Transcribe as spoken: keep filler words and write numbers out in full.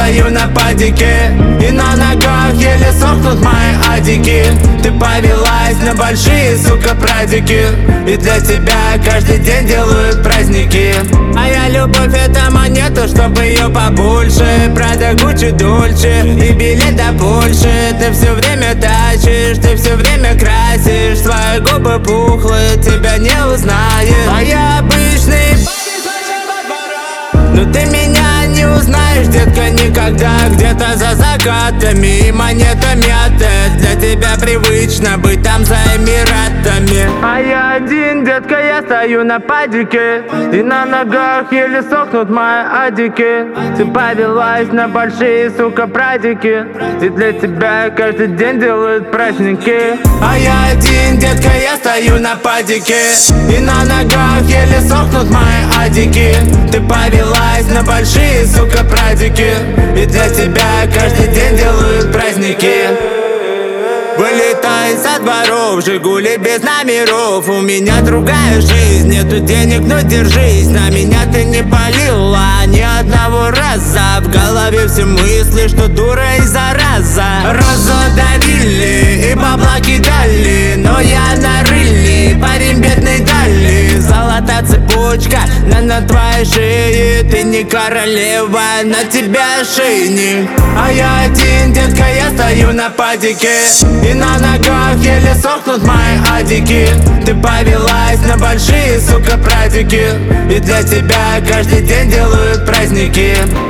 стою на падике, и на ногах еле сохнут мои адики. Ты повелась на большие, сука, прадики, и для тебя каждый день делают праздники. Моя любовь это монета, чтобы ее побольше. Прада, Гуччи, Дольче и билет до Польши. Ты все время тащишь, ты все время красишь. Свои губы пухлые, тебя не узнаешь. А я обычный, но ты меня не узнаешь, детка, никогда. Где-то за закатами и монетами отель. Для тебя привычно быть там за Эмиратами. А я один, детка, я стою на падике, и на ногах еле сохнут мои адики. Ты повелась на большие, сука, прадики, и для тебя каждый день делают праздники. А я один, детка, я стою на падике, и на ногах еле сохнут мои адики. Ты повелась на большие, сука, прадики, и для тебя каждый день делают праздники. Вылетай со дворов, Жигули без номеров. У меня другая жизнь, нету денег, но держись. На меня ты не палила ни одного раза. В голове все мысли, что дура и зараза. Розу давили и бабла кидали, но я на рыле, парень бедный дали. Золотая цепочка на, на твоей шее. Ты не королева, на тебя ошейник. А я один, детка, я стою на падике, и на ногах еле сохнут мои адики. Ты повелась на большие, сука, прадики, и для тебя каждый день делают праздники.